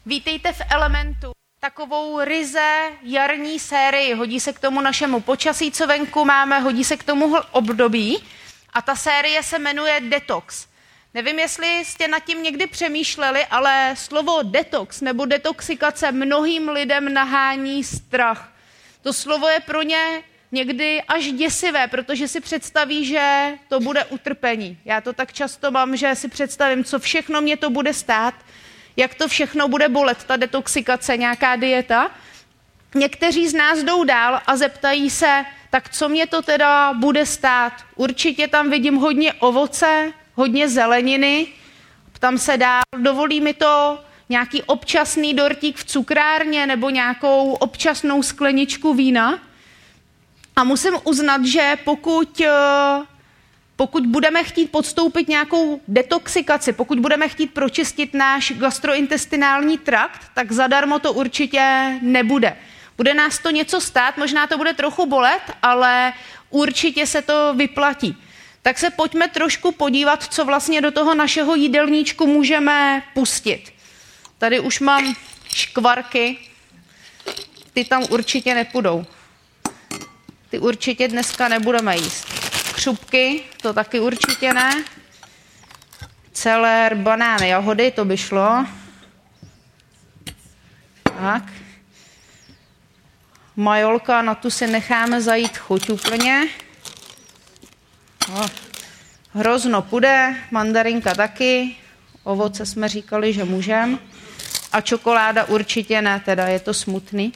Vítejte v Elementu, takovou ryze jarní sérii. Hodí se k tomu našemu počasí, co venku máme, hodí se k tomu období. A ta série se jmenuje Detox. Nevím, jestli jste nad tím někdy přemýšleli, ale slovo detox nebo detoxikace mnohým lidem nahání strach. To slovo je pro ně někdy až děsivé, protože si představí, že to bude utrpení. Já to tak často mám, že si představím, co všechno mě to bude stát, jak to všechno bude bolet, ta detoxikace, nějaká dieta. Někteří z nás jdou dál a zeptají se, tak co mě to teda bude stát? Určitě tam vidím hodně ovoce, hodně zeleniny, tam se dál, dovolí mi to nějaký občasný dortík v cukrárně nebo nějakou občasnou skleničku vína. A musím uznat, že pokud budeme chtít podstoupit nějakou detoxikaci, pokud budeme chtít pročistit náš gastrointestinální trakt, tak zadarmo to určitě nebude. Bude nás to něco stát, možná to bude trochu bolet, ale určitě se to vyplatí. Tak se pojďme trošku podívat, co vlastně do toho našeho jídelníčku můžeme pustit. Tady už mám škvarky, ty tam určitě nepůjdou. Ty určitě dneska nebudeme jíst. Křupky, to taky určitě ne. Celer, banány, jahody, to by šlo. Tak. Majolka, na tu si necháme zajít chuť úplně. Hrozno půjde, mandarinka taky. Ovoce jsme říkali, že můžeme. A čokoláda určitě ne, teda je to smutný.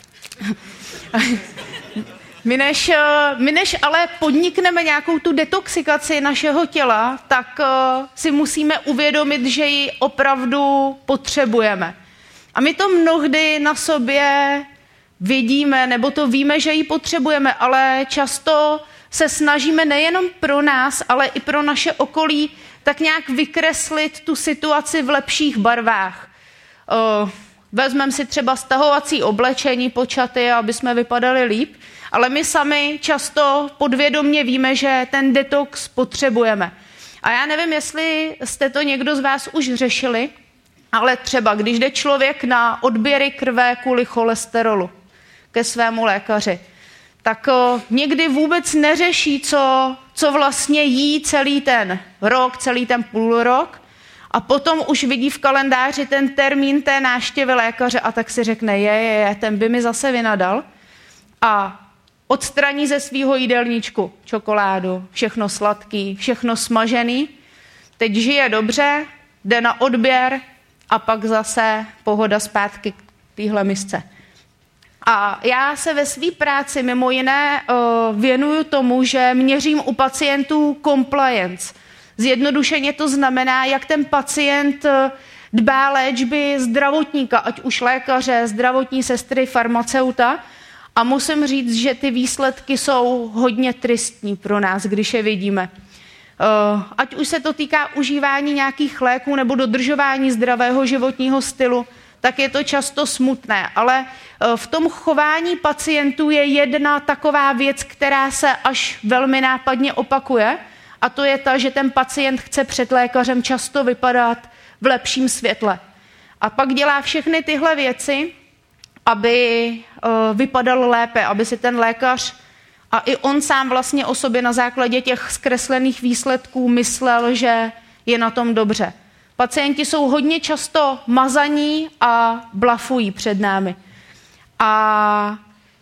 My než ale podnikneme nějakou tu detoxikaci našeho těla, tak si musíme uvědomit, že ji opravdu potřebujeme. A my to mnohdy na sobě vidíme, nebo to víme, že ji potřebujeme, ale často se snažíme nejenom pro nás, ale i pro naše okolí tak nějak vykreslit tu situaci v lepších barvách. Vezmeme si třeba stahovací oblečení po čaty, aby jsme vypadali líp, ale my sami často podvědomě víme, že ten detox potřebujeme. A já nevím, jestli jste to někdo z vás už řešili, ale třeba když jde člověk na odběry krve kvůli cholesterolu ke svému lékaři, tak někdy vůbec neřeší, co vlastně jí celý ten rok, celý ten půlrok, a potom už vidí v kalendáři ten termín té návštěvy lékaře a tak si řekne, ten by mi zase vynadal, a odstraní ze svýho jídelníčku čokoládu, všechno sladký, všechno smažený, teď žije dobře, jde na odběr a pak zase pohoda zpátky k téhle misce. A já se ve své práci mimo jiné věnuju tomu, že měřím u pacientů compliance. Zjednodušeně to znamená, jak ten pacient dbá léčby zdravotníka, ať už lékaře, zdravotní sestry, farmaceuta. A musím říct, že ty výsledky jsou hodně tristní pro nás, když je vidíme. Ať už se to týká užívání nějakých léků nebo dodržování zdravého životního stylu, tak je to často smutné. Ale v tom chování pacientů je jedna taková věc, která se až velmi nápadně opakuje, a to je ta, že ten pacient chce před lékařem často vypadat v lepším světle. A pak dělá všechny tyhle věci, aby vypadal lépe, aby si ten lékař a i on sám vlastně o sobě na základě těch zkreslených výsledků myslel, že je na tom dobře. Pacienti jsou hodně často mazaní a blafují před námi. A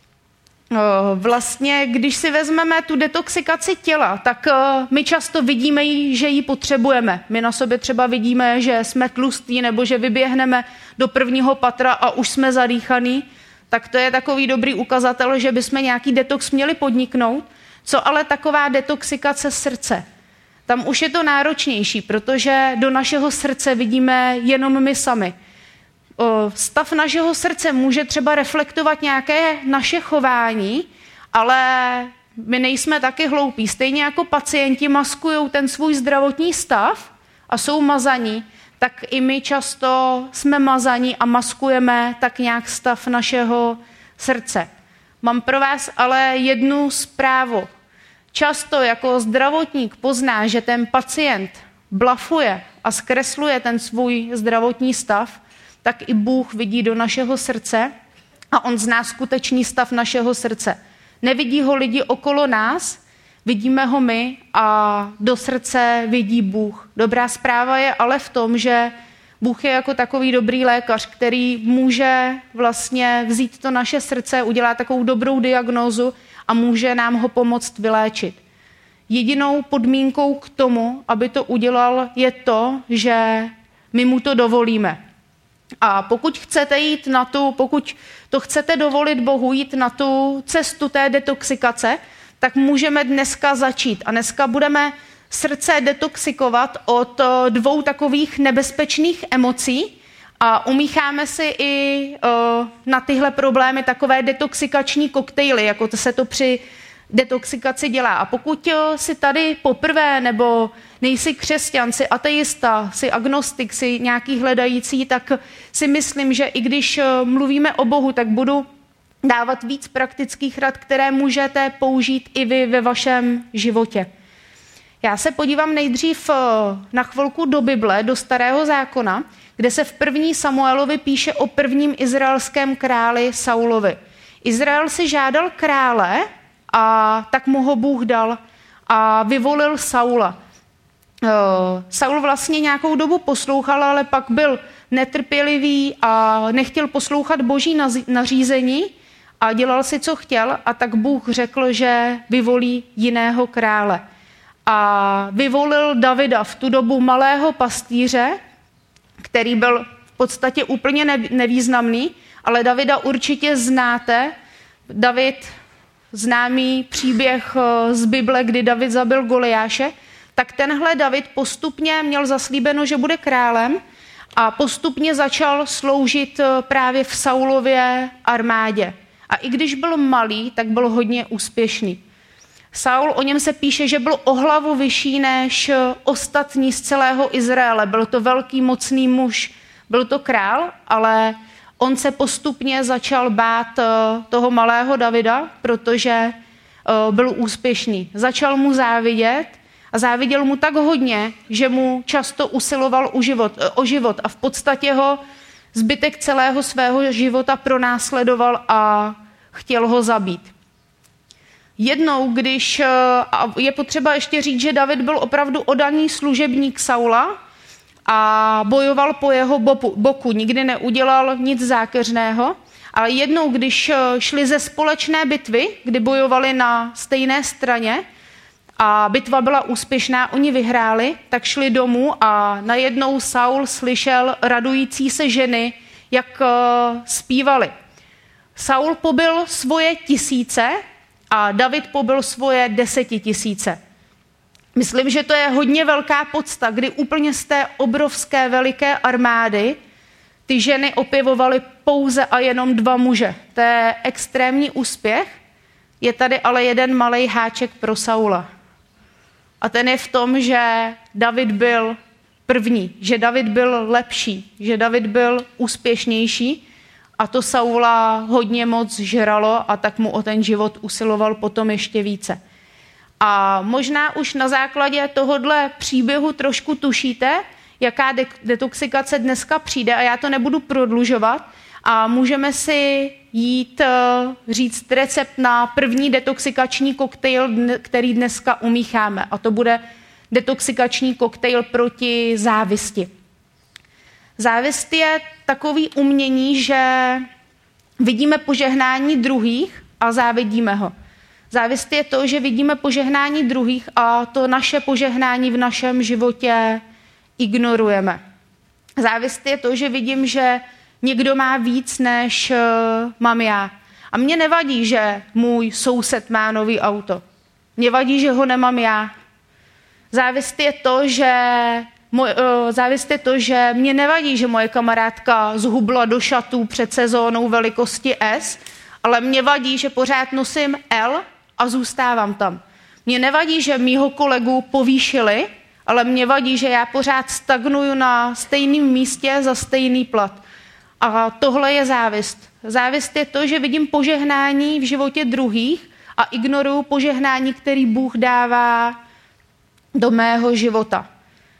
vlastně, když si vezmeme tu detoxikaci těla, tak my často vidíme, že ji potřebujeme. My na sobě třeba vidíme, že jsme tlustí nebo že vyběhneme do prvního patra a už jsme zadýchaný, tak to je takový dobrý ukazatel, že bychom nějaký detox měli podniknout. Co ale taková detoxikace srdce? Tam už je to náročnější, protože do našeho srdce vidíme jenom my sami. Stav našeho srdce může třeba reflektovat nějaké naše chování, ale my nejsme taky hloupí. Stejně jako pacienti maskují ten svůj zdravotní stav a jsou mazaní, tak i my často jsme mazaní a maskujeme tak nějak stav našeho srdce. Mám pro vás ale jednu zprávu. Často jako zdravotník pozná, že ten pacient blafuje a zkresluje ten svůj zdravotní stav, tak i Bůh vidí do našeho srdce a on zná skutečný stav našeho srdce. Nevidí ho lidi okolo nás, vidíme ho my a do srdce vidí Bůh. Dobrá zpráva je ale v tom, že Bůh je jako takový dobrý lékař, který může vlastně vzít to naše srdce, udělat takovou dobrou diagnózu a může nám ho pomoct vyléčit. Jedinou podmínkou k tomu, aby to udělal, je to, že my mu to dovolíme. A pokud to chcete dovolit Bohu jít na tu cestu té detoxikace, tak můžeme dneska začít. A dneska budeme srdce detoxikovat od 2 takových nebezpečných emocí a umícháme si i na tyhle problémy takové detoxikační koktejly, jako to se to při detoxikaci dělá. A pokud si tady poprvé nebo nejsi křesťan, jsi ateista, jsi agnostik, jsi nějaký hledající, tak si myslím, že i když mluvíme o Bohu, tak budu dávat víc praktických rad, které můžete použít i vy ve vašem životě. Já se podívám nejdřív na chvilku do Bible, do Starého zákona, kde se v 1. Samuelovi píše o prvním izraelském králi Saulovi. Izrael si žádal krále a tak mu ho Bůh dal a vyvolil Saula. Saul vlastně nějakou dobu poslouchal, ale pak byl netrpělivý a nechtěl poslouchat boží nařízení a dělal si, co chtěl, a tak Bůh řekl, že vyvolí jiného krále. A vyvolil Davida, v tu dobu malého pastýře, který byl v podstatě úplně nevýznamný, ale Davida určitě znáte. David, známý příběh z Bible, kdy David zabil Goliáše, tak tenhle David postupně měl zaslíbeno, že bude králem a postupně začal sloužit právě v Saulově armádě. A i když byl malý, tak byl hodně úspěšný. Saul, o něm se píše, že byl o hlavu vyšší než ostatní z celého Izraele. Byl to velký, mocný muž, byl to král, ale on se postupně začal bát toho malého Davida, protože byl úspěšný. Začal mu závidět a záviděl mu tak hodně, že mu často usiloval o život a v podstatě ho zbytek celého svého života pronásledoval a chtěl ho zabít. Jednou, a je potřeba ještě říct, že David byl opravdu oddaný služebník Saula a bojoval po jeho boku, nikdy neudělal nic zákeřného, ale jednou, když šli ze společné bitvy, kdy bojovali na stejné straně a bitva byla úspěšná, oni vyhráli, tak šli domů a najednou Saul slyšel radující se ženy, jak zpívali. Saul pobil svoje 1000 a David pobil svoje 10 000. Myslím, že to je hodně velká podsta, kdy úplně z té obrovské veliké armády ty ženy opěvovaly pouze a jenom 2 muže. To je extrémní úspěch. Je tady ale jeden malej háček pro Saula. A ten je v tom, že David byl první, že David byl lepší, že David byl úspěšnější a to Saula hodně moc žralo a tak mu o ten život usiloval potom ještě více. A možná už na základě tohodle příběhu trošku tušíte, jaká detoxikace dneska přijde a já to nebudu prodlužovat a můžeme si jít říct recept na první detoxikační koktejl, který dneska umícháme a to bude detoxikační koktejl proti závisti. Závist je takový umění, že vidíme požehnání druhých a závidíme ho. Závist je to, že vidíme požehnání druhých a to naše požehnání v našem životě ignorujeme. Závist je to, že vidím, že někdo má víc, než mám já. A mně nevadí, že můj soused má nový auto. Mně vadí, že ho nemám já. Závist je to, že mě nevadí, že moje kamarádka zhubla do šatů před sezónou velikosti S, ale mě vadí, že pořád nosím L a zůstávám tam. Mně nevadí, že mýho kolegu povýšili, ale mě vadí, že já pořád stagnuju na stejném místě za stejný plat. A tohle je závist. Závist je to, že vidím požehnání v životě druhých a ignoruju požehnání, který Bůh dává do mého života.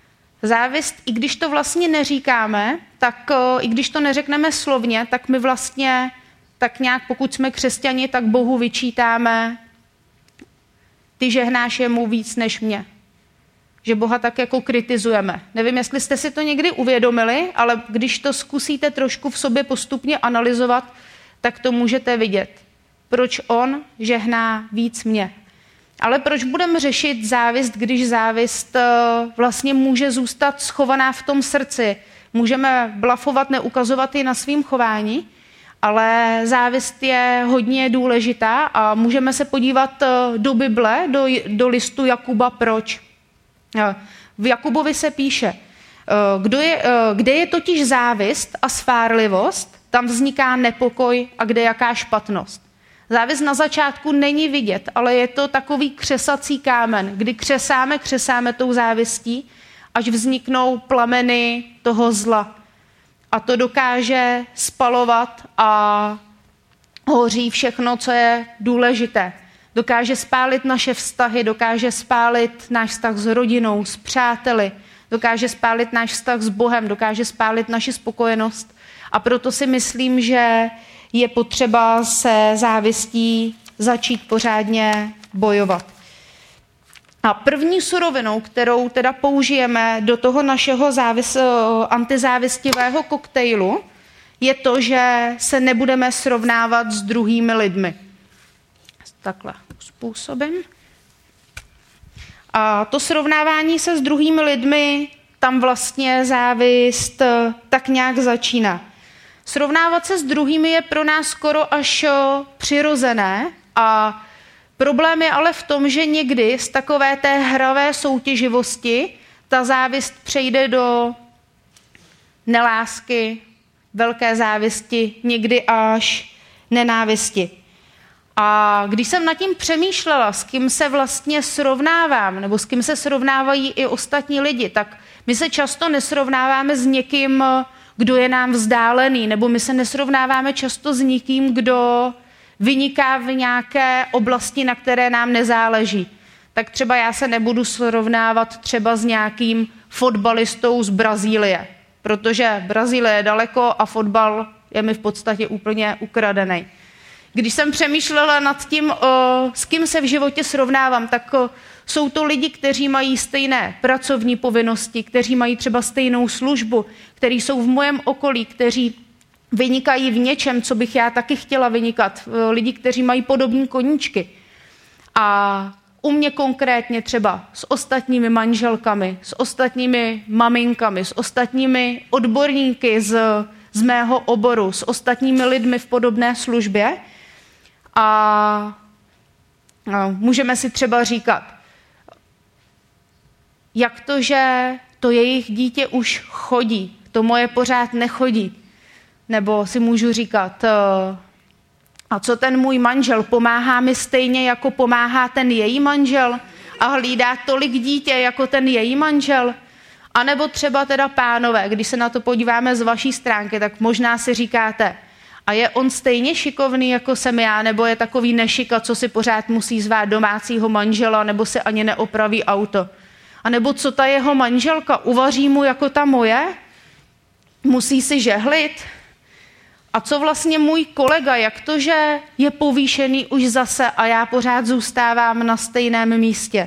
Závist, i když to vlastně neříkáme, tak i když to neřekneme slovně, tak my vlastně tak nějak, pokud jsme křesťani, tak Bohu vyčítáme, ty žehnáš jemu víc než mě. Že Boha tak jako kritizujeme. Nevím, jestli jste si to někdy uvědomili, ale když to zkusíte trošku v sobě postupně analyzovat, tak to můžete vidět. Proč on žehná víc mě. Ale proč budeme řešit závist, když závist vlastně může zůstat schovaná v tom srdci? Můžeme blafovat, neukazovat ji na svým chování, ale závist je hodně důležitá a můžeme se podívat do Bible, do listu Jakuba, proč. V Jakubovi se píše, kde je totiž závist a svárlivost, tam vzniká nepokoj a kde jaká špatnost. Závist na začátku není vidět, ale je to takový křesací kámen, kdy křesáme tou závistí, až vzniknou plameny toho zla. A to dokáže spalovat a hoří všechno, co je důležité. Dokáže spálit naše vztahy, dokáže spálit náš vztah s rodinou, s přáteli, dokáže spálit náš vztah s Bohem, dokáže spálit naši spokojenost. A proto si myslím, že je potřeba se závistí začít pořádně bojovat. A první surovinou, kterou teda použijeme do toho našeho antizávistivého koktejlu, je to, že se nebudeme srovnávat s druhými lidmi. Takhle způsobem. A to srovnávání se s druhými lidmi, tam vlastně závist tak nějak začíná. Srovnávat se s druhými je pro nás skoro až přirozené a problém je ale v tom, že někdy z takové té hravé soutěživosti ta závist přejde do nelásky, velké závisti, někdy až nenávisti. A když jsem nad tím přemýšlela, s kým se vlastně srovnávám, nebo s kým se srovnávají i ostatní lidi, tak my se často nesrovnáváme s někým, kdo je nám vzdálený, nebo my se nesrovnáváme často s někým, kdo vyniká v nějaké oblasti, na které nám nezáleží. Tak třeba já se nebudu srovnávat třeba s nějakým fotbalistou z Brazílie, protože Brazílie je daleko a fotbal je mi v podstatě úplně ukradený. Když jsem přemýšlela nad tím, s kým se v životě srovnávám, tak jsou to lidi, kteří mají stejné pracovní povinnosti, kteří mají třeba stejnou službu, kteří jsou v mém okolí, kteří vynikají v něčem, co bych já taky chtěla vynikat. Lidi, kteří mají podobné koníčky. A u mě konkrétně třeba s ostatními manželkami, s ostatními maminkami, s ostatními odborníky z mého oboru, s ostatními lidmi v podobné službě. A můžeme si třeba říkat, jak to, že to jejich dítě už chodí, to moje pořád nechodí. Nebo si můžu říkat, a co ten můj manžel, pomáhá mi stejně, jako pomáhá ten její manžel a hlídá tolik dítě, jako ten její manžel. A nebo třeba teda pánové, když se na to podíváme z vaší stránky, tak možná si říkáte, a je on stejně šikovný, jako jsem já, nebo je takový nešika, co si pořád musí zvát domácího manžela, nebo si ani neopraví auto. A nebo co ta jeho manželka, uvaří mu jako ta moje? Musí si žehlit? A co vlastně můj kolega, jak to, že je povýšený už zase a já pořád zůstávám na stejném místě?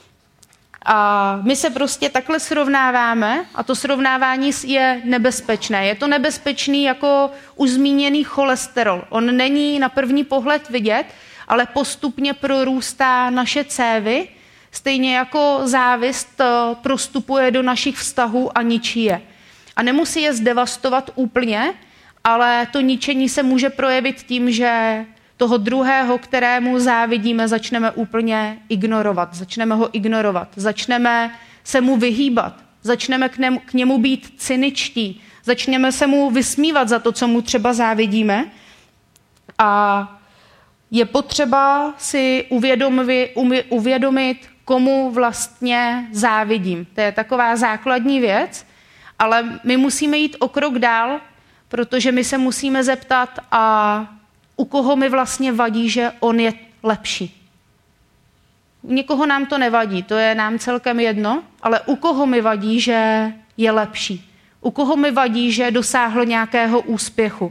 A my se prostě takhle srovnáváme a to srovnávání je nebezpečné. Je to nebezpečný jako už zmíněný cholesterol. On není na první pohled vidět, ale postupně prorůstá naše cévy, stejně jako závist prostupuje do našich vztahů a ničí je. A nemusí je zdevastovat úplně, ale to ničení se může projevit tím, že toho druhého, kterému závidíme, začneme úplně ignorovat. Začneme ho ignorovat. Začneme se mu vyhýbat. Začneme k němu být cyničtí. Začneme se mu vysmívat za to, co mu třeba závidíme. A je potřeba si uvědomit, komu vlastně závidím. To je taková základní věc, ale my musíme jít o krok dál, protože my se musíme zeptat, a u koho mi vlastně vadí, že on je lepší. někoho nám to nevadí, to je nám celkem jedno, ale u koho mi vadí, že je lepší. U koho mi vadí, že dosáhl nějakého úspěchu.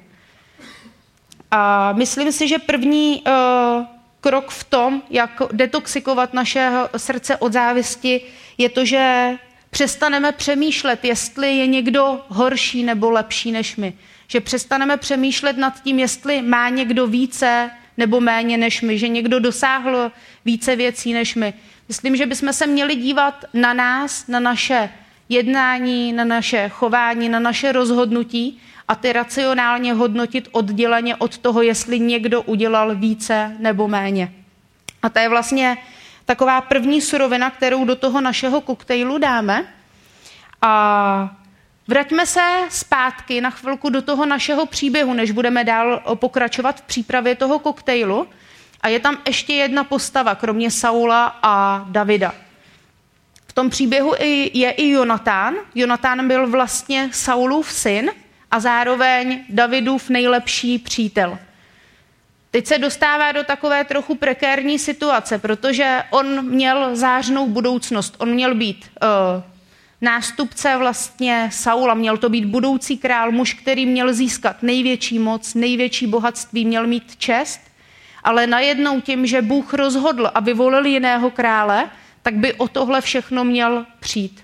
A myslím si, že první krok v tom, jak detoxikovat naše srdce od závisti, je to, že přestaneme přemýšlet, jestli je někdo horší nebo lepší než my. Že přestaneme přemýšlet nad tím, jestli má někdo více nebo méně než my, že někdo dosáhl více věcí než my. Myslím, že bychom se měli dívat na nás, na naše jednání, na naše chování, na naše rozhodnutí a ty racionálně hodnotit odděleně od toho, jestli někdo udělal více nebo méně. A to je vlastně taková první surovina, kterou do toho našeho koktejlu dáme. A vraťme se zpátky na chvilku do toho našeho příběhu, než budeme dál pokračovat v přípravě toho koktejlu. A je tam ještě jedna postava, kromě Saula a Davida. V tom příběhu je i Jonatán. Jonatán byl vlastně Saulův syn a zároveň Davidův nejlepší přítel. Teď se dostává do takové trochu prekérní situace, protože on měl zářnou budoucnost. On měl být nástupce vlastně Saula, měl to být budoucí král, muž, který měl získat největší moc, největší bohatství, měl mít čest, ale najednou tím, že Bůh rozhodl a vyvolil jiného krále, tak by o tohle všechno měl přijít.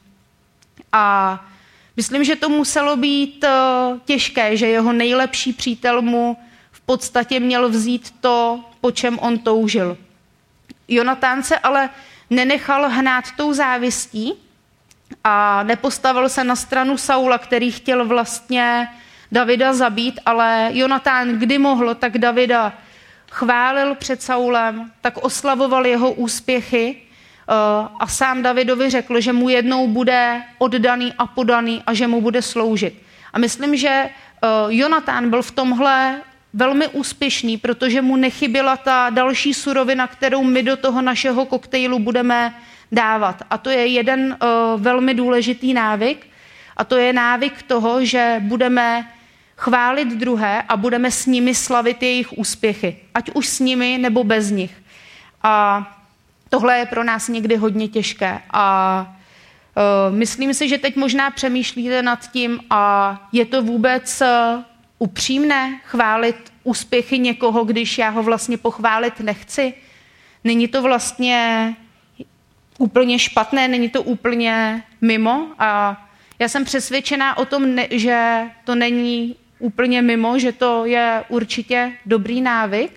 A myslím, že to muselo být těžké, že jeho nejlepší přítel mu v podstatě měl vzít to, po čem on toužil. Jonatán se ale nenechal hnát tou závistí a nepostavil se na stranu Saula, který chtěl vlastně Davida zabít, ale Jonatán, kdy mohl, tak Davida chválil před Saulem, tak oslavoval jeho úspěchy a sám Davidovi řekl, že mu jednou bude oddaný a podaný a že mu bude sloužit. A myslím, že Jonatán byl v tomhle velmi úspěšný, protože mu nechyběla ta další surovina, kterou my do toho našeho koktejlu budeme dávat. A to je jeden velmi důležitý návyk. A to je návyk toho, že budeme chválit druhé a budeme s nimi slavit jejich úspěchy. Ať už s nimi, nebo bez nich. A tohle je pro nás někdy hodně těžké. A myslím si, že teď možná přemýšlíte nad tím, a je to vůbec upřímné chválit úspěchy někoho, když já ho vlastně pochválit nechci? Není to vlastně úplně špatné, není to úplně mimo? A já jsem přesvědčená o tom, že to není úplně mimo, že to je určitě dobrý návyk.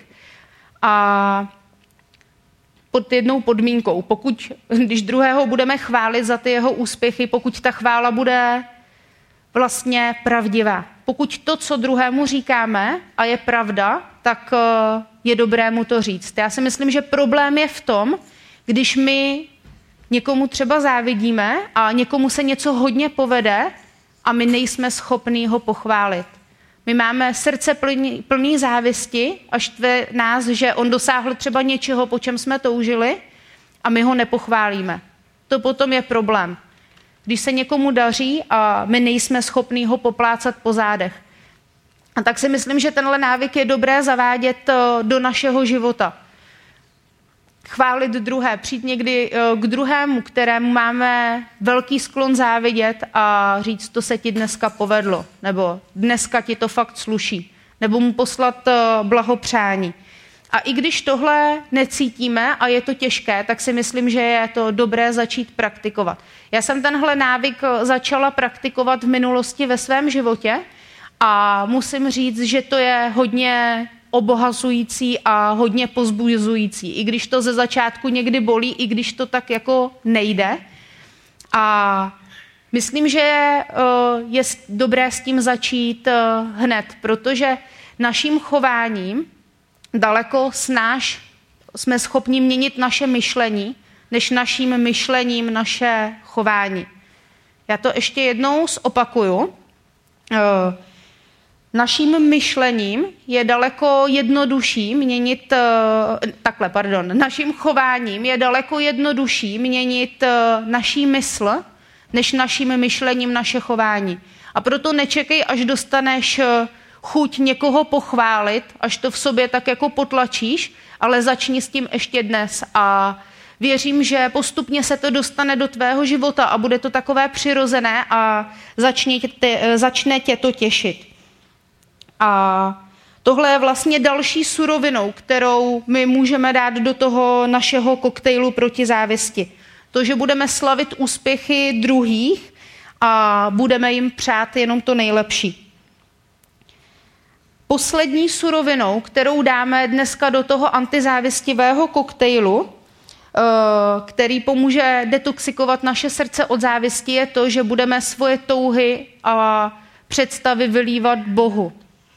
A pod jednou podmínkou, když druhého budeme chválit za ty jeho úspěchy, pokud ta chvála bude vlastně pravdivá. Pokud to, co druhému říkáme, a je pravda, tak je dobré mu to říct. Já si myslím, že problém je v tom, když my někomu třeba závidíme a někomu se něco hodně povede a my nejsme schopní ho pochválit. My máme srdce plný závisti a štve nás, že on dosáhl třeba něčeho, po čem jsme toužili a my ho nepochválíme. To potom je problém. Když se někomu daří a my nejsme schopní ho poplácat po zádech. A tak si myslím, že tenhle návyk je dobré zavádět do našeho života. Chválit druhé, přijít někdy k druhému, kterému máme velký sklon závidět a říct, to se ti dneska povedlo, nebo dneska ti to fakt sluší, nebo mu poslat blahopřání. A i když tohle necítíme a je to těžké, tak si myslím, že je to dobré začít praktikovat. Já jsem tenhle návyk začala praktikovat v minulosti ve svém životě a musím říct, že to je hodně obohacující a hodně povzbuzující. I když to ze začátku někdy bolí, i když to tak jako nejde. A myslím, že je dobré s tím začít hned, protože naším chováním daleko jsme schopni měnit naše myšlení, než naším myšlením naše chování. Já to ještě jednou zopakuju. Naším myšlením je daleko jednodušší měnit, naším chováním je daleko jednodušší měnit naší mysl, než naším myšlením naše chování. A proto nečekej, až dostaneš chuť někoho pochválit, až to v sobě tak jako potlačíš, ale začni s tím ještě dnes a Věřím, že postupně se to dostane do tvého života a bude to takové přirozené a začne tě to těšit. A tohle je vlastně další surovinou, kterou my můžeme dát do toho našeho koktejlu proti závisti. To, že budeme slavit úspěchy druhých a budeme jim přát jenom to nejlepší. Poslední surovinou, kterou dáme dneska do toho antizávistivého koktejlu, který pomůže detoxikovat naše srdce od závisti, je to, že budeme svoje touhy a představy vylívat Bohu.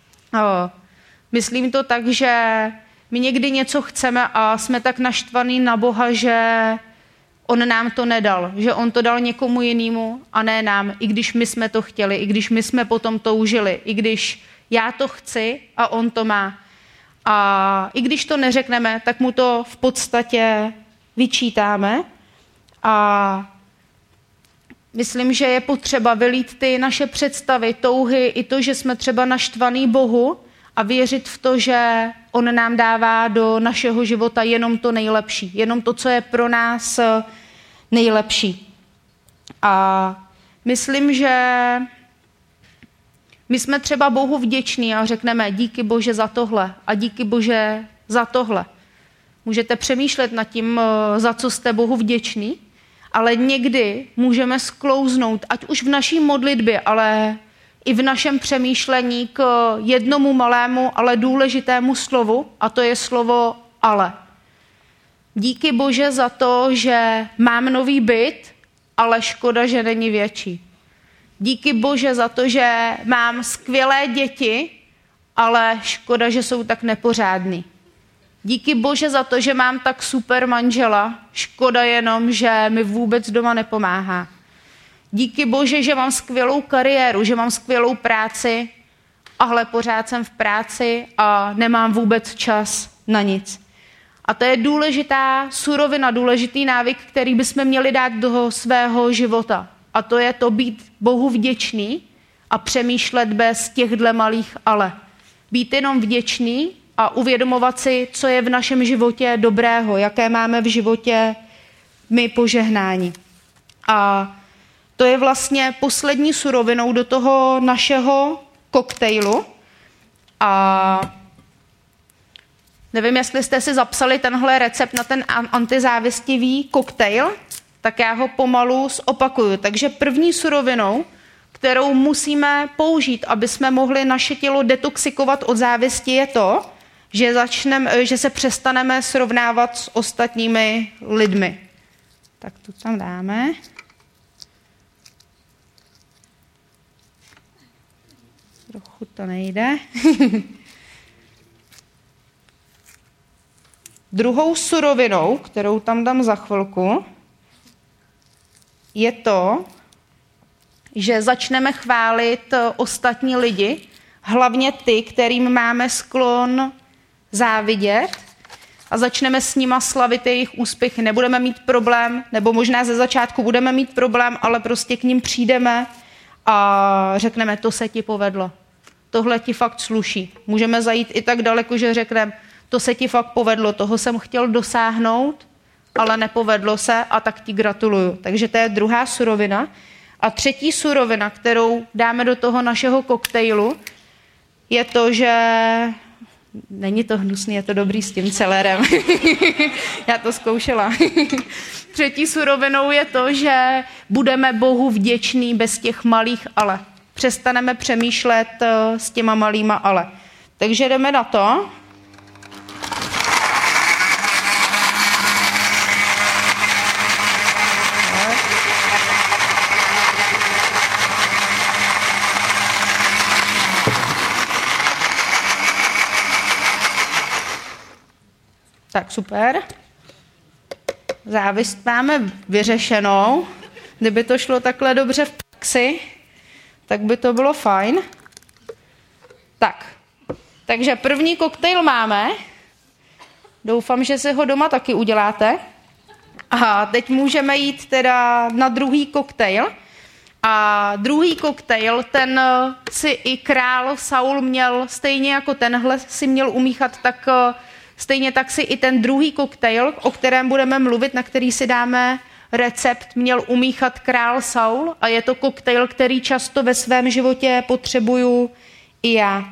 Myslím to tak, že my někdy něco chceme a jsme tak naštvaný na Boha, že on nám to nedal, že on to dal někomu jinému a ne nám, i když my jsme to chtěli, i když my jsme potom toužili, i když já to chci a on to má. A i když to neřekneme, tak mu to v podstatě vyčítáme a myslím, že je potřeba vylít ty naše představy, touhy, i to, že jsme třeba naštvaný Bohu a věřit v to, že on nám dává do našeho života jenom to nejlepší, jenom to, co je pro nás nejlepší. A myslím, že my jsme třeba Bohu vděční a řekneme díky Bože za tohle a díky Bože za tohle. Můžete přemýšlet nad tím, za co jste Bohu vděční, ale někdy můžeme sklouznout, ať už v naší modlitbě, ale i v našem přemýšlení k jednomu malému, ale důležitému slovu, a to je slovo ale. Díky Bože za to, že mám nový byt, ale škoda, že není větší. Díky Bože za to, že mám skvělé děti, ale škoda, že jsou tak nepořádný. Díky Bože za to, že mám tak super manžela, škoda jenom, že mi vůbec doma nepomáhá. Díky Bože, že mám skvělou kariéru, že mám skvělou práci, ale pořád jsem v práci a nemám vůbec čas na nic. A to je důležitá surovina, důležitý návyk, který bychom měli dát do svého života. A to je to být Bohu vděčný a přemýšlet bez těchto malých ale. Být jenom vděčný a uvědomovat si, co je v našem životě dobrého, jaké máme v životě my požehnání. A to je vlastně poslední surovinou do toho našeho koktejlu. A nevím, jestli jste si zapsali tenhle recept na ten antizávistivý koktejl, tak já ho pomalu zopakuju. Takže první surovinou, kterou musíme použít, aby jsme mohli naše tělo detoxikovat od závisti, je to, že se přestaneme srovnávat s ostatními lidmi. Tak to tam dáme. Trochu to nejde. Druhou surovinou, kterou tam dám za chvilku, je to, že začneme chválit ostatní lidi, hlavně ty, kterým máme sklon závidět, a začneme s nima slavit jejich úspěchy. Nebudeme mít problém, nebo možná ze začátku budeme mít problém, ale prostě k ním přijdeme a řekneme, to se ti povedlo. Tohle ti fakt sluší. Můžeme zajít i tak daleko, že řekneme, to se ti fakt povedlo, toho jsem chtěl dosáhnout, ale nepovedlo se a tak ti gratuluju. Takže to je druhá surovina. A třetí surovina, kterou dáme do toho našeho koktejlu, je to, že není to hnusný, je to dobrý s tím celerem. Já to zkoušela. Třetí surovinou je to, že budeme Bohu vděční bez těch malých ale. Přestaneme přemýšlet s těma malýma ale. Takže jdeme na to. Tak super. Závist máme vyřešenou. Kdyby to šlo takhle dobře v praxi, tak by to bylo fajn. Tak, takže první koktejl máme. Doufám, že si ho doma taky uděláte. A teď můžeme jít teda na druhý koktejl. A druhý koktejl, ten si i král Saul měl, stejně jako tenhle si měl umíchat, tak Stejně tak si i ten druhý koktejl, o kterém budeme mluvit, na který si dáme recept, měl umíchat král Saul a je to koktejl, který často ve svém životě potřebuju i já.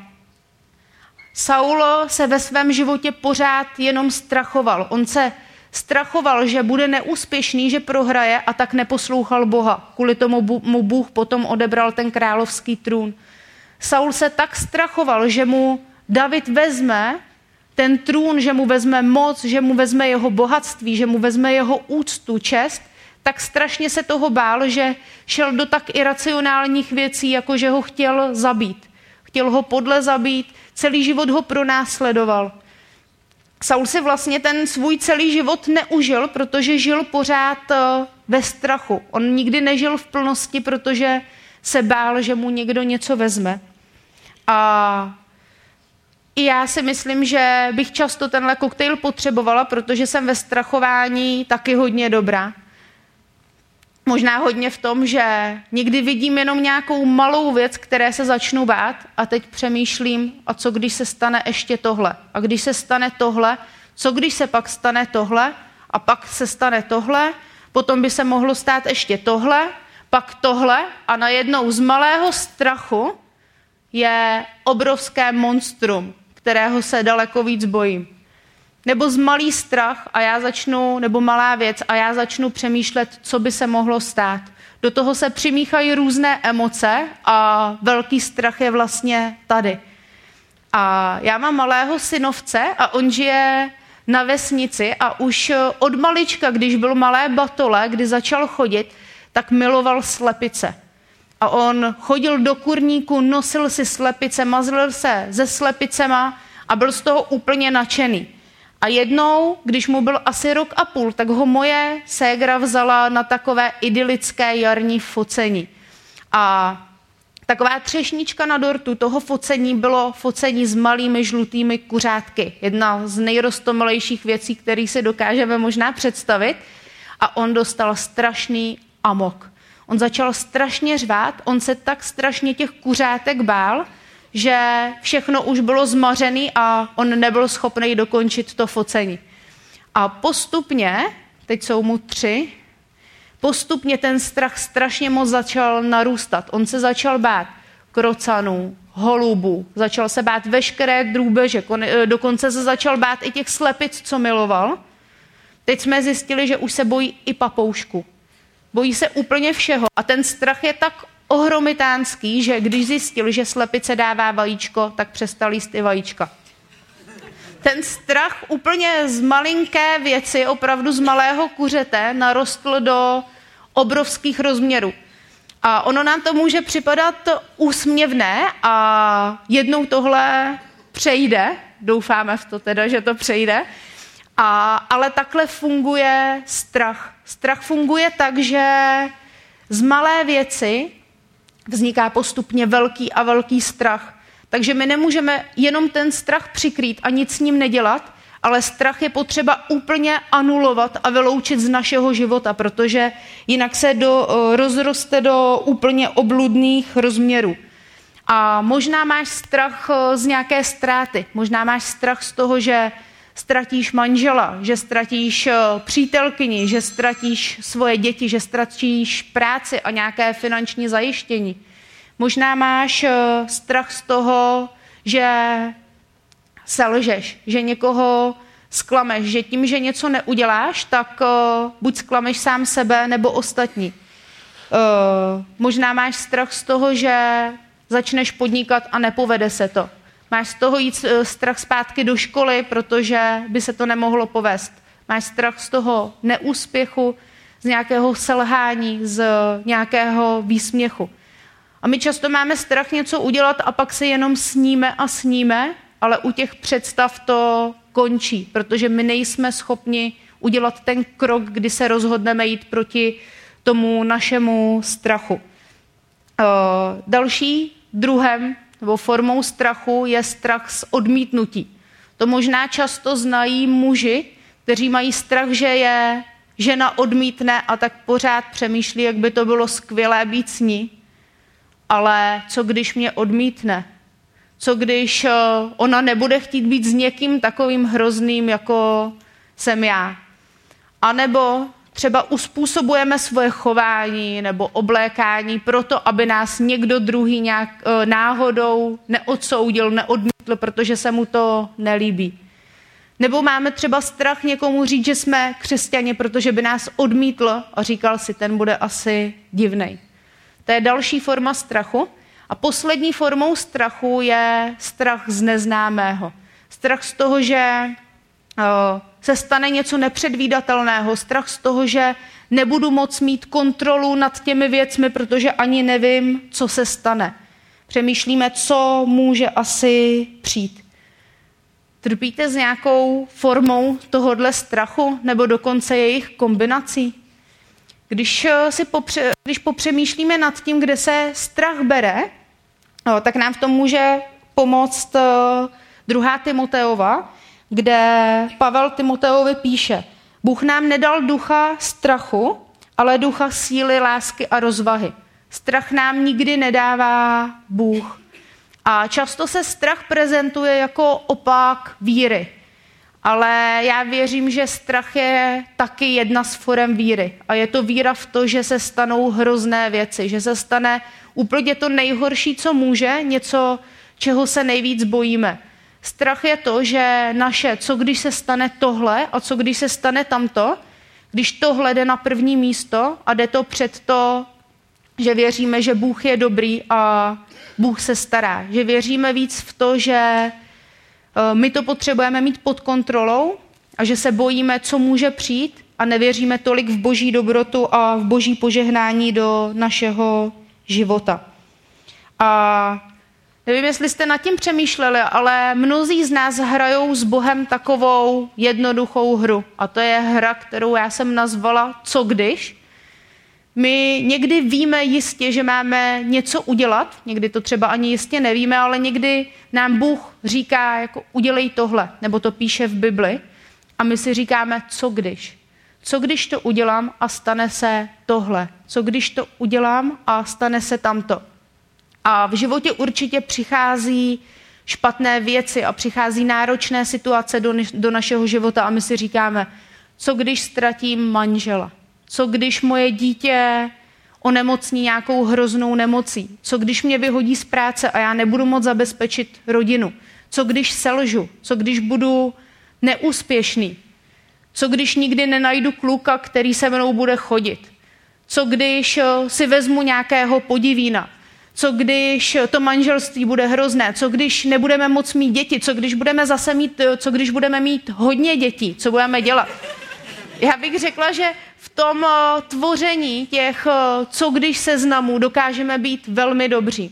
Saul se ve svém životě pořád jenom strachoval. On se strachoval, že bude neúspěšný, že prohraje a tak neposlouchal Boha. Kvůli tomu mu Bůh potom odebral ten královský trůn. Saul se tak strachoval, že mu David vezme ten trůn, že mu vezme moc, že mu vezme jeho bohatství, že mu vezme jeho úctu, čest, tak strašně se toho bál, že šel do tak iracionálních věcí, jako že ho chtěl zabít. Chtěl ho podle zabít, celý život ho pronásledoval. Saul si vlastně ten svůj celý život neužil, protože žil pořád ve strachu. On nikdy nežil v plnosti, protože se bál, že mu někdo něco vezme. A i já si myslím, že bych často tenhle koktejl potřebovala, protože jsem ve strachování taky hodně dobrá. Možná hodně v tom, že někdy vidím jenom nějakou malou věc, které se začnu bát a teď přemýšlím, a co když se stane ještě tohle? A když se stane tohle, co když se pak stane tohle? A pak se stane tohle, potom by se mohlo stát ještě tohle, pak tohle a najednou z malého strachu je obrovské monstrum, kterého se daleko víc bojím. Nebo z malý strach a já začnu, nebo malá věc a já začnu přemýšlet, co by se mohlo stát. Do toho se přimíchají různé emoce a velký strach je vlastně tady. A já mám malého synovce a on žije na vesnici a už od malička, když byl malé batole, kdy začal chodit, tak miloval slepice. A on chodil do kurníku, nosil si slepice, mazlil se se slepicema a byl z toho úplně nadšený. A jednou, když mu byl asi 1,5 roku, tak ho moje ségra vzala na takové idylické jarní focení. A taková třešnička na dortu toho focení bylo focení s malými žlutými kuřátky. Jedna z nejroztomilejších věcí, které si dokážeme možná představit. A on dostal strašný amok. On začal strašně řvát, on se tak strašně těch kuřátek bál, že všechno už bylo zmařený a on nebyl schopný dokončit to focení. A postupně, teď jsou mu 3, postupně ten strach strašně moc začal narůstat. On se začal bát krocanů, holubů, začal se bát veškeré drůbeže, dokonce se začal bát i těch slepic, co miloval. Teď jsme zjistili, že už se bojí i papoušku. Bojí se úplně všeho a ten strach je tak ohromitánský, že když zjistil, že slepice dává vajíčko, tak přestal jíst i vajíčka. Ten strach úplně z malinké věci, opravdu z malého kuřete, narostl do obrovských rozměrů. A ono nám to může připadat úsměvné a jednou tohle přejde, doufáme v to teda, že to přejde, ale takhle funguje strach. Strach funguje tak, že z malé věci vzniká postupně velký a velký strach. Takže my nemůžeme jenom ten strach přikrýt a nic s ním nedělat, ale strach je potřeba úplně anulovat a vyloučit z našeho života, protože jinak se rozroste do úplně obludných rozměrů. A možná máš strach z nějaké ztráty, možná máš strach z toho, že ztratíš manžela, že ztratíš přítelkyni, že ztratíš svoje děti, že ztratíš práci a nějaké finanční zajištění. Možná máš strach z toho, že selžeš, že někoho zklameš, že tím, že něco neuděláš, tak buď zklameš sám sebe nebo ostatní. Možná máš strach z toho, že začneš podnikat a nepovede se to. Máš z toho jít strach zpátky do školy, protože by se to nemohlo povést. Máš strach z toho neúspěchu, z nějakého selhání, z nějakého výsměchu. A my často máme strach něco udělat a pak se jenom sníme, ale u těch představ to končí, protože my nejsme schopni udělat ten krok, kdy se rozhodneme jít proti tomu našemu strachu. Další druhem nebo formou strachu je strach z odmítnutí. To možná často znají muži, kteří mají strach, že je žena odmítne a tak pořád přemýšlí, jak by to bylo skvělé být s ní. Ale co když mě odmítne? Co když ona nebude chtít být s někým takovým hrozným, jako jsem já? A nebo třeba uspůsobujeme svoje chování nebo oblékání proto, aby nás někdo druhý nějak náhodou neodsoudil, neodmítl, protože se mu to nelíbí. Nebo máme třeba strach někomu říct, že jsme křesťani, protože by nás odmítl a říkal si, ten bude asi divnej. To je další forma strachu. A poslední formou strachu je strach z neznámého. Strach z toho, že se stane něco nepředvídatelného. Strach z toho, že nebudu moct mít kontrolu nad těmi věcmi, protože ani nevím, co se stane. Přemýšlíme, co může asi přijít. Trpíte s nějakou formou tohodle strachu nebo dokonce jejich kombinací? Když popřemýšlíme nad tím, kde se strach bere, tak nám v tom může pomoct 2. Timoteova, kde Pavel Timoteovi píše: Bůh nám nedal ducha strachu, ale ducha síly, lásky a rozvahy. Strach nám nikdy nedává Bůh. A často se strach prezentuje jako opak víry. Ale já věřím, že strach je taky jedna z forem víry. A je to víra v to, že se stanou hrozné věci, že se stane úplně to nejhorší, co může, něco, čeho se nejvíc bojíme. Strach je to, že co když se stane tohle a co když se stane tamto, když tohle jde na první místo a jde to před to, že věříme, že Bůh je dobrý a Bůh se stará. Že věříme víc v to, že my to potřebujeme mít pod kontrolou a že se bojíme, co může přijít a nevěříme tolik v boží dobrotu a v boží požehnání do našeho života. A nevím, jestli jste nad tím přemýšleli, ale mnozí z nás hrajou s Bohem takovou jednoduchou hru. A to je hra, kterou já jsem nazvala Co když? My někdy víme jistě, že máme něco udělat, někdy to třeba ani jistě nevíme, ale někdy nám Bůh říká, jako udělej tohle, nebo to píše v Bibli a my si říkáme, co když? Co když to udělám a stane se tohle? Co když to udělám a stane se tamto? A v životě určitě přichází špatné věci a přichází náročné situace do našeho života a my si říkáme, co když ztratím manžela? Co když moje dítě onemocní nějakou hroznou nemocí? Co když mě vyhodí z práce a já nebudu moct zabezpečit rodinu? Co když selžu? Co když budu neúspěšný? Co když nikdy nenajdu kluka, který se mnou bude chodit? Co když si vezmu nějakého podivína? Co když to manželství bude hrozné? Co když nebudeme moct mít děti? Co když budeme mít hodně dětí? Co budeme dělat? Já bych řekla, že v tom tvoření těch co když seznamů dokážeme být velmi dobří.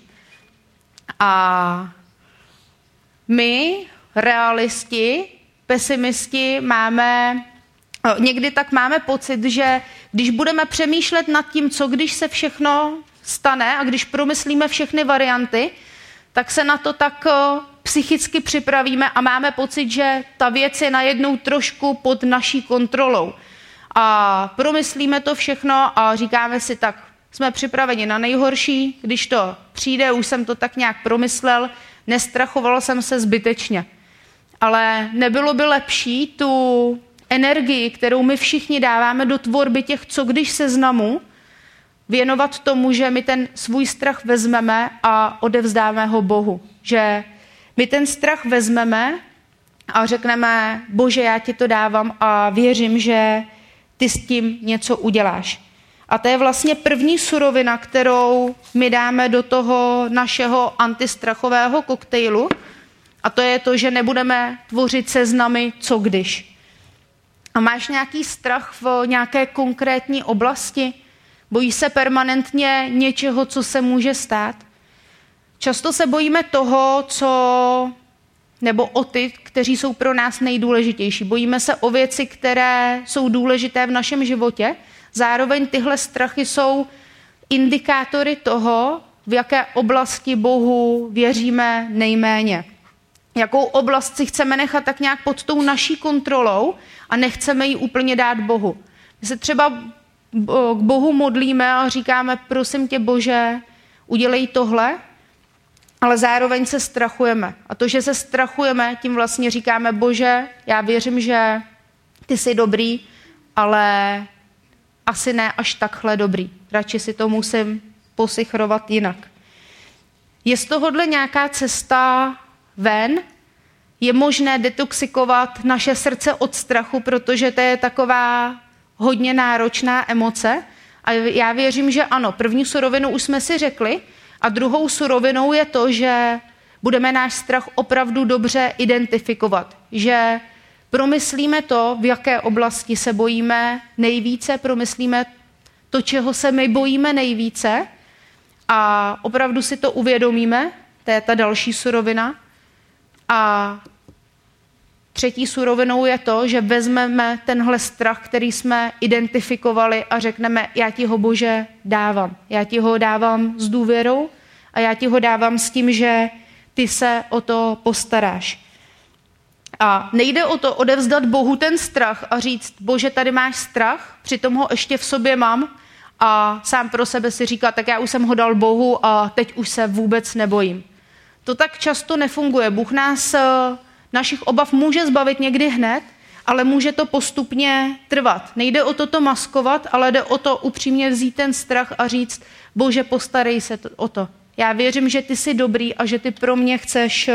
A my, realisti, pesimisti, někdy tak máme pocit, že když budeme přemýšlet nad tím, co když se všechno stane a když promyslíme všechny varianty, tak se na to tak psychicky připravíme a máme pocit, že ta věc je najednou trošku pod naší kontrolou. A promyslíme to všechno a říkáme si, tak jsme připraveni na nejhorší, když to přijde, už jsem to tak nějak promyslel, nestrachoval jsem se zbytečně. Ale nebylo by lepší tu energii, kterou my všichni dáváme do tvorby těch co když seznamů, věnovat tomu, že my ten svůj strach vezmeme a odevzdáme ho Bohu. Že my ten strach vezmeme a řekneme, Bože, já ti to dávám a věřím, že ty s tím něco uděláš. A to je vlastně první surovina, kterou my dáme do toho našeho antistrachového koktejlu. A to je to, že nebudeme tvořit seznamy co když. A máš nějaký strach v nějaké konkrétní oblasti? Bojíš se permanentně něčeho, co se může stát? Často se bojíme toho, nebo o ty, kteří jsou pro nás nejdůležitější. Bojíme se o věci, které jsou důležité v našem životě. Zároveň tyhle strachy jsou indikátory toho, v jaké oblasti Bohu věříme nejméně. Jakou oblast si chceme nechat tak nějak pod tou naší kontrolou a nechceme ji úplně dát Bohu. My se třeba k Bohu modlíme a říkáme, prosím tě, Bože, udělej tohle. ale zároveň se strachujeme. A to, že se strachujeme, tím vlastně říkáme, Bože, já věřím, že ty jsi dobrý, ale asi ne až takhle dobrý. Radši si to musím posichrovat jinak. Je z tohohle nějaká cesta ven? Je možné detoxikovat naše srdce od strachu, protože to je taková hodně náročná emoce? A já věřím, že ano. První surovinu už jsme si řekli a druhou surovinou je to, že budeme náš strach opravdu dobře identifikovat. Že promyslíme to, v jaké oblasti se bojíme nejvíce, promyslíme to, čeho se my bojíme nejvíce a opravdu si to uvědomíme, to je ta další surovina. A třetí surovinou je to, že vezmeme tenhle strach, který jsme identifikovali a řekneme, já ti ho, Bože, dávám. Já ti ho dávám s důvěrou a já ti ho dávám s tím, že ty se o to postaráš. A nejde o to odevzdat Bohu ten strach a říct, Bože, tady máš strach, přitom ho ještě v sobě mám a sám pro sebe si říká, tak já už jsem ho dal Bohu a teď už se vůbec nebojím. To tak často nefunguje. Bůh nás našich obav může zbavit někdy hned, ale může to postupně trvat. Nejde o to maskovat, ale jde o to upřímně vzít ten strach a říct, Bože, postarej se o to. Já věřím, že ty jsi dobrý a že ty pro mě chceš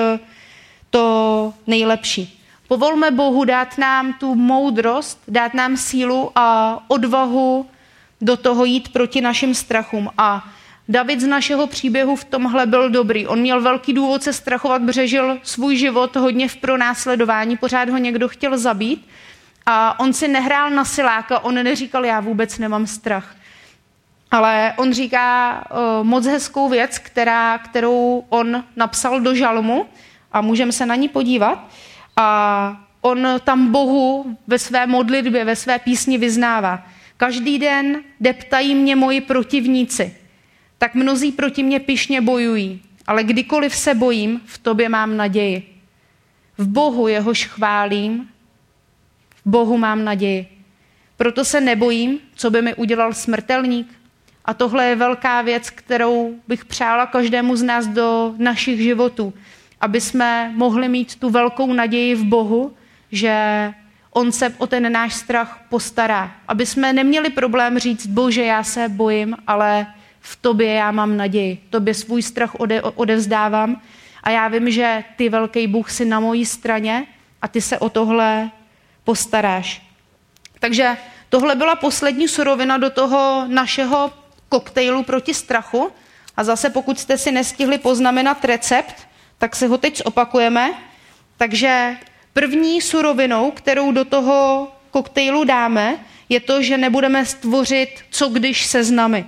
to nejlepší. Povolme Bohu dát nám tu moudrost, dát nám sílu a odvahu do toho jít proti našim strachům. A David z našeho příběhu v tomhle byl dobrý. On měl velký důvod se strachovat, protože žil svůj život hodně v pronásledování, pořád ho někdo chtěl zabít a on si nehrál na siláka, on neříkal, já vůbec nemám strach. Ale on říká moc hezkou věc, kterou on napsal do žalmu a můžeme se na ní podívat. A on tam Bohu ve své modlitbě, ve své písni vyznává. Každý den deptají mě moji protivníci, tak mnozí proti mě pyšně bojují, ale kdykoliv se bojím, v tobě mám naději. V Bohu, jehož chválím, v Bohu mám naději. Proto se nebojím, co by mi udělal smrtelník. A tohle je velká věc, kterou bych přála každému z nás do našich životů, aby jsme mohli mít tu velkou naději v Bohu, že on se o ten náš strach postará. Aby jsme neměli problém říct, Bože, já se bojím, ale v tobě já mám naději. Tobě svůj strach odevzdávám a já vím, že ty, velký Bůh, jsi na mojí straně a ty se o tohle postaráš. Takže tohle byla poslední surovina do toho našeho koktejlu proti strachu. A zase, pokud jste si nestihli poznamenat recept, tak si ho teď zopakujeme. Takže první surovinou, kterou do toho koktejlu dáme, je to, že nebudeme stvořit co když seznamy.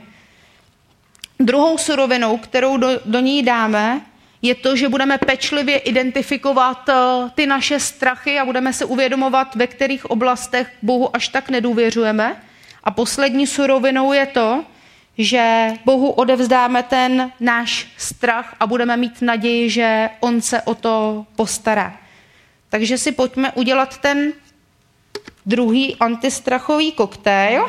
Druhou surovinou, kterou do ní dáme, je to, že budeme pečlivě identifikovat ty naše strachy a budeme se uvědomovat, ve kterých oblastech Bohu až tak nedůvěřujeme. A poslední surovinou je to, že Bohu odevzdáme ten náš strach a budeme mít naději, že on se o to postará. Takže si pojďme udělat ten druhý antistrachový koktejl.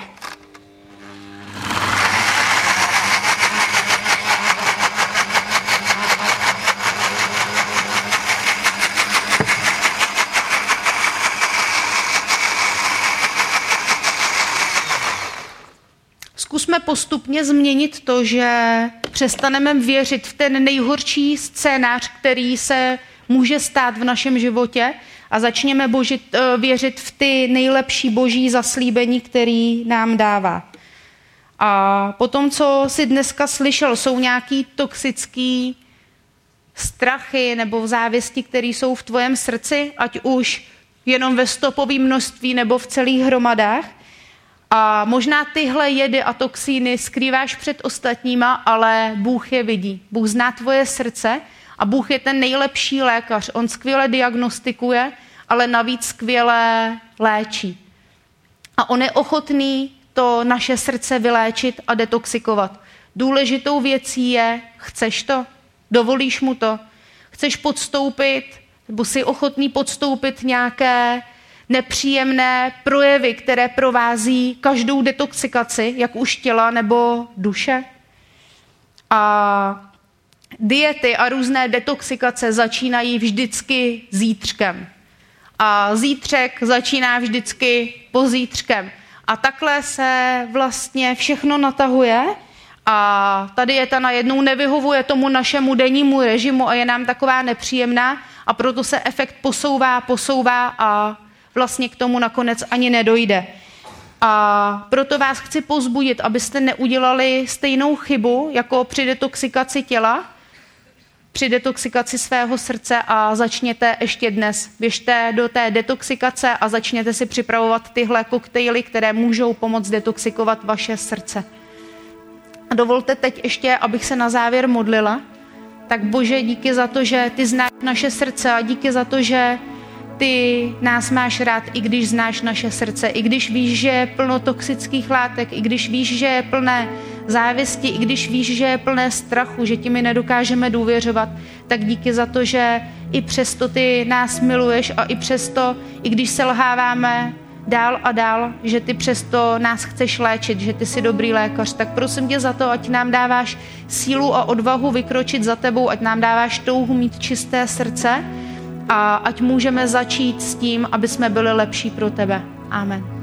Zkusme postupně změnit to, že přestaneme věřit v ten nejhorší scénář, který se může stát v našem životě a začněme věřit v ty nejlepší boží zaslíbení, který nám dává. A potom, co si dneska slyšel, jsou nějaký toxický strachy nebo závěsti, které jsou v tvém srdci, ať už jenom ve stopovém množství nebo v celých hromadách. A možná tyhle jedy a toxíny skrýváš před ostatníma, ale Bůh je vidí. Bůh zná tvoje srdce a Bůh je ten nejlepší lékař. On skvěle diagnostikuje, ale navíc skvěle léčí. A on je ochotný to naše srdce vyléčit a detoxikovat. Důležitou věcí je, chceš to? Dovolíš mu to? Chceš podstoupit, nebo jsi ochotný podstoupit nějaké nepříjemné projevy, které provází každou detoxikaci, jak už těla nebo duše? A diety a různé detoxikace začínají vždycky zítřkem. A zítřek začíná vždycky pozítřkem. A takhle se vlastně všechno natahuje a ta dieta najednou nevyhovuje tomu našemu dennímu režimu a je nám taková nepříjemná a proto se efekt posouvá a vlastně k tomu nakonec ani nedojde. A proto vás chci povzbudit, abyste neudělali stejnou chybu jako při detoxikaci těla, při detoxikaci svého srdce a začněte ještě dnes. Běžte do té detoxikace a začněte si připravovat tyhle koktejly, které můžou pomoct detoxikovat vaše srdce. A dovolte teď ještě, abych se na závěr modlila. Tak Bože, díky za to, že ty znáš naše srdce a díky za to, že ty nás máš rád, i když znáš naše srdce, i když víš, že je plno toxických látek, i když víš, že je plné závisti, i když víš, že je plné strachu, že ti my nedokážeme důvěřovat, tak díky za to, že i přesto ty nás miluješ a i přesto, i když selháváme dál a dál, že ty přesto nás chceš léčit, že ty jsi dobrý lékař, tak prosím tě za to, ať nám dáváš sílu a odvahu vykročit za tebou, ať nám dáváš touhu mít čisté srdce a ať můžeme začít s tím, aby jsme byli lepší pro tebe. Amen.